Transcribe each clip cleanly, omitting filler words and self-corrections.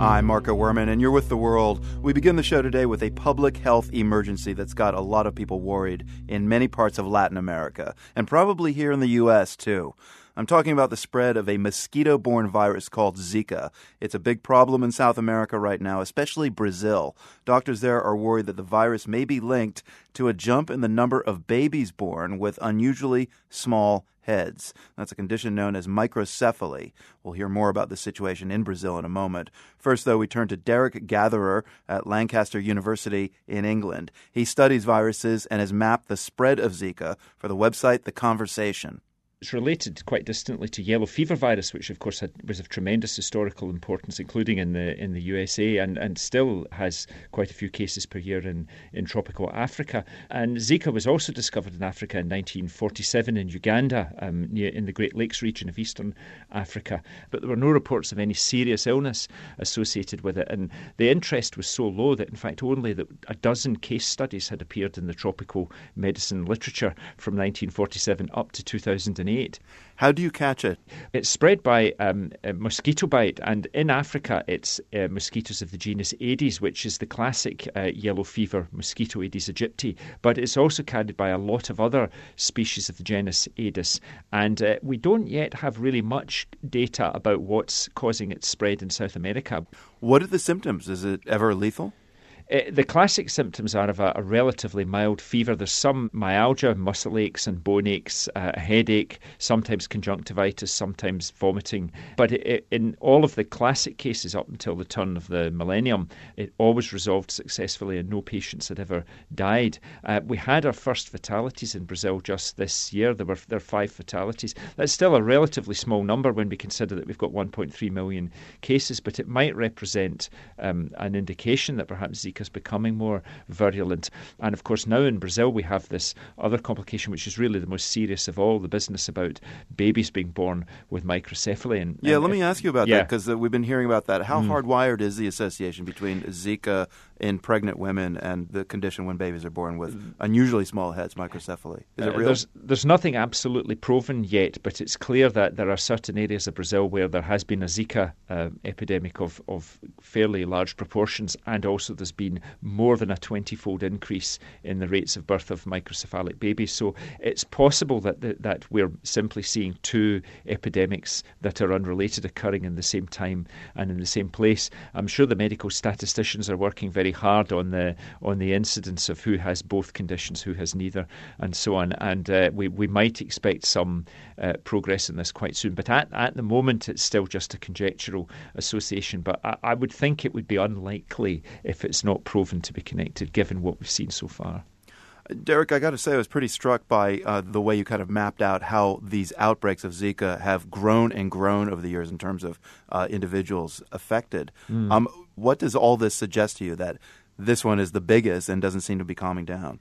I'm Marco Werman, and you're with The World. We begin the show today with a public health emergency that's got a lot of people worried in many parts of Latin America, and probably here in the U.S., too. I'm talking about the spread of a mosquito-borne virus called Zika. It's a big problem in South America right now, especially Brazil. Doctors there are worried that the virus may be linked to a jump in the number of babies born with unusually small heads. That's a condition known as microcephaly. We'll hear more about the situation in Brazil in a moment. First, though, we turn to Derek Gatherer at Lancaster University in England. He studies viruses and has mapped the spread of Zika for the website The Conversation. It's related quite distantly to yellow fever virus, which of course was of tremendous historical importance, including in the USA, and still has quite a few cases per year in tropical Africa. And Zika was also discovered in Africa in 1947 in Uganda, in the Great Lakes region of eastern Africa. But there were no reports of any serious illness associated with it. And the interest was so low that, in fact, only a dozen case studies had appeared in the tropical medicine literature from 1947 up to 2008. How do you catch it? It's spread by a mosquito bite, and in Africa it's mosquitoes of the genus Aedes, which is the classic yellow fever mosquito, Aedes aegypti, but it's also carried by a lot of other species of the genus Aedes, and we don't yet have really much data about what's causing its spread in South America. What are the symptoms? Is it ever lethal? The classic symptoms are of a relatively mild fever. There's some myalgia, muscle aches and bone aches, a headache, sometimes conjunctivitis, sometimes vomiting. But in all of the classic cases up until the turn of the millennium, it always resolved successfully and no patients had ever died. We had our first fatalities in Brazil just this year. There are 5 fatalities. That's still a relatively small number when we consider that we've got 1.3 million cases, but it might represent an indication that perhaps Zika is becoming more virulent. And of course now in Brazil we have this other complication, which is really the most serious of all, the business about babies being born with microcephaly. Let me ask you about that, because we've been hearing about that. How hardwired is the association between Zika in pregnant women and the condition when babies are born with unusually small heads, microcephaly? Is it real? There's nothing absolutely proven yet, but it's clear that there are certain areas of Brazil where there has been a Zika epidemic of fairly large proportions, and also there's been more than a 20-fold increase in the rates of birth of microcephalic babies. So it's possible that we're simply seeing 2 epidemics that are unrelated occurring in the same time and in the same place. I'm sure the medical statisticians are working very hard on the incidence of who has both conditions, who has neither, and so on. And we might expect some progress in this quite soon. But at the moment, it's still just a conjectural association. But I would think it would be unlikely if it's not proven to be connected, given what we've seen so far. Derek, I got to say I was pretty struck by the way you kind of mapped out how these outbreaks of Zika have grown and grown over the years in terms of individuals affected. What does all this suggest to you, that this one is the biggest and doesn't seem to be calming down?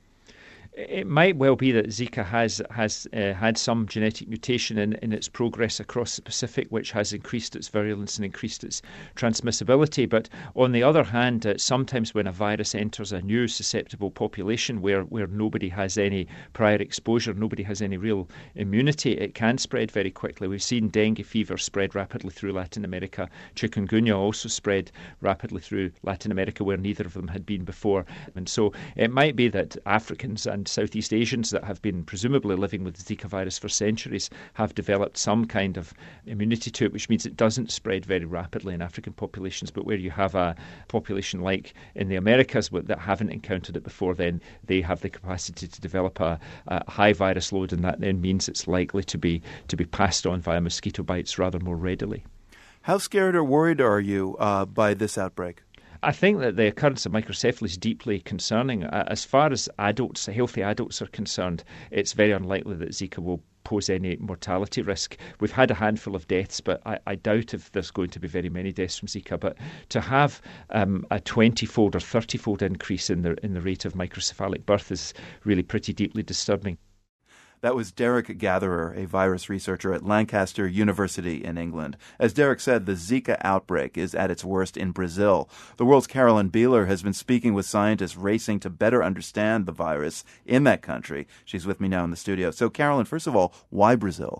It might well be that Zika has had some genetic mutation in its progress across the Pacific, which has increased its virulence and increased its transmissibility. But on the other hand, sometimes when a virus enters a new susceptible population where nobody has any prior exposure, nobody has any real immunity, it can spread very quickly. We've seen dengue fever spread rapidly through Latin America. Chikungunya also spread rapidly through Latin America, where neither of them had been before. And so it might be that Africans and Southeast Asians that have been presumably living with the Zika virus for centuries have developed some kind of immunity to it, which means it doesn't spread very rapidly in African populations. But where you have a population like in the Americas that haven't encountered it before, then they have the capacity to develop a high virus load, and that then means it's likely to be passed on via mosquito bites rather more readily. How scared or worried are you by this outbreak? I think that the occurrence of microcephaly is deeply concerning. As far as healthy adults are concerned, it's very unlikely that Zika will pose any mortality risk. We've had a handful of deaths, but I doubt if there's going to be very many deaths from Zika. But to have a 20-fold or 30-fold increase in the rate of microcephalic birth is really pretty deeply disturbing. That was Derek Gatherer, a virus researcher at Lancaster University in England. As Derek said, the Zika outbreak is at its worst in Brazil. The World's Carolyn Beeler has been speaking with scientists racing to better understand the virus in that country. She's with me now in the studio. So, Carolyn, first of all, why Brazil?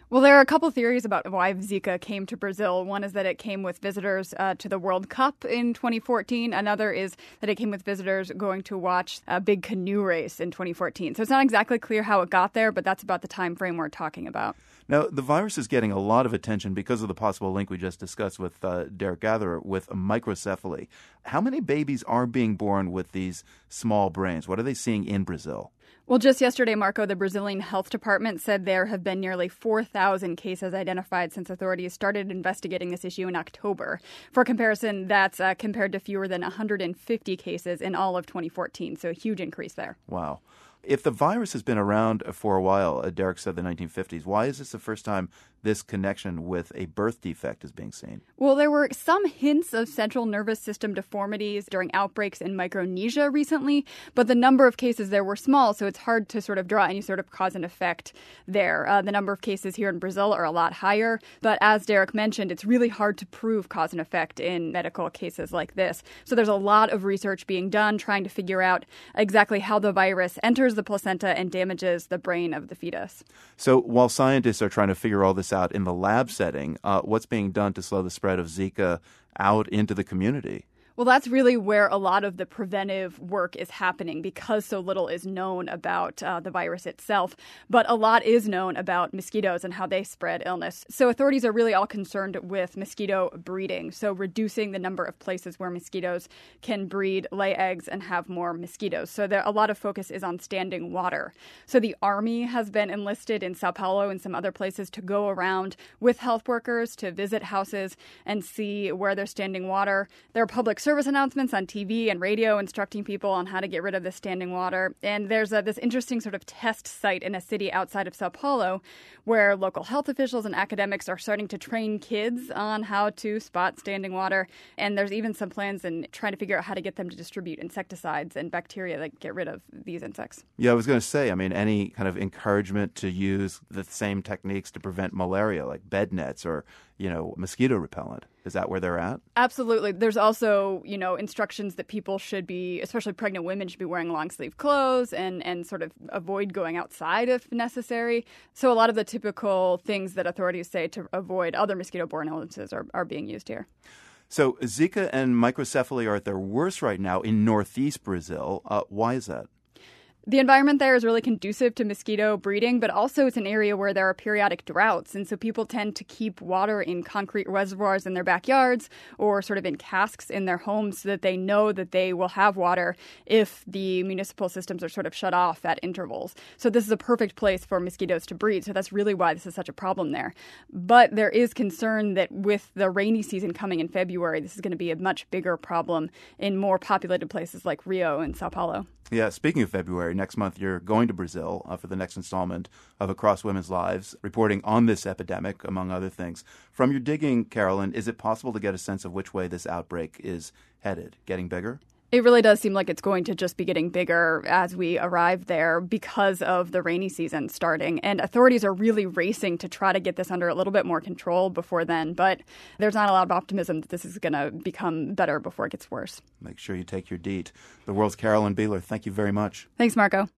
Well, there are a couple theories about why Zika came to Brazil. One is that it came with visitors to the World Cup in 2014. Another is that it came with visitors going to watch a big canoe race in 2014. So it's not exactly clear how it got there, but that's about the time frame we're talking about. Now, the virus is getting a lot of attention because of the possible link we just discussed with Derek Gatherer with microcephaly. How many babies are being born with these small brains? What are they seeing in Brazil? Well, just yesterday, Marco, the Brazilian Health Department said there have been nearly 4,000 cases identified since authorities started investigating this issue in October. For comparison, that's compared to fewer than 150 cases in all of 2014, so a huge increase there. Wow. If the virus has been around for a while, Derek said the 1950s, why is this the first time this connection with a birth defect is being seen? Well, there were some hints of central nervous system deformities during outbreaks in Micronesia recently, but the number of cases there were small, so it's hard to sort of draw any sort of cause and effect there. The number of cases here in Brazil are a lot higher, but as Derek mentioned, it's really hard to prove cause and effect in medical cases like this. So there's a lot of research being done trying to figure out exactly how the virus enters the placenta and damages the brain of the fetus. So while scientists are trying to figure all this out in the lab setting, what's being done to slow the spread of Zika out into the community? Well, that's really where a lot of the preventive work is happening because so little is known about the virus itself. But a lot is known about mosquitoes and how they spread illness. So authorities are really all concerned with mosquito breeding, so reducing the number of places where mosquitoes can breed, lay eggs, and have more mosquitoes. So a lot of focus is on standing water. So the Army has been enlisted in Sao Paulo and some other places to go around with health workers to visit houses and see where there's standing water. There are public service announcements on TV and radio instructing people on how to get rid of the standing water. And there's this interesting sort of test site in a city outside of Sao Paulo where local health officials and academics are starting to train kids on how to spot standing water. And there's even some plans in trying to figure out how to get them to distribute insecticides and bacteria that get rid of these insects. Yeah, I was going to say, any kind of encouragement to use the same techniques to prevent malaria, like bed nets or, mosquito repellent. Is that where they're at? Absolutely. There's also, instructions that people should be, especially pregnant women, should be wearing long sleeve clothes and sort of avoid going outside if necessary. So a lot of the typical things that authorities say to avoid other mosquito-borne illnesses are being used here. So Zika and microcephaly are at their worst right now in northeast Brazil. Why is that? The environment there is really conducive to mosquito breeding, but also it's an area where there are periodic droughts. And so people tend to keep water in concrete reservoirs in their backyards or sort of in casks in their homes so that they know that they will have water if the municipal systems are sort of shut off at intervals. So this is a perfect place for mosquitoes to breed. So that's really why this is such a problem there. But there is concern that with the rainy season coming in February, this is going to be a much bigger problem in more populated places like Rio and Sao Paulo. Yeah, speaking of February, next month you're going to Brazil for the next installment of Across Women's Lives, reporting on this epidemic, among other things. From your digging, Carolyn, is it possible to get a sense of which way this outbreak is headed? Getting bigger? It really does seem like it's going to just be getting bigger as we arrive there because of the rainy season starting. And authorities are really racing to try to get this under a little bit more control before then. But there's not a lot of optimism that this is going to become better before it gets worse. Make sure you take your DEET. The World's Carolyn Beeler, thank you very much. Thanks, Marco.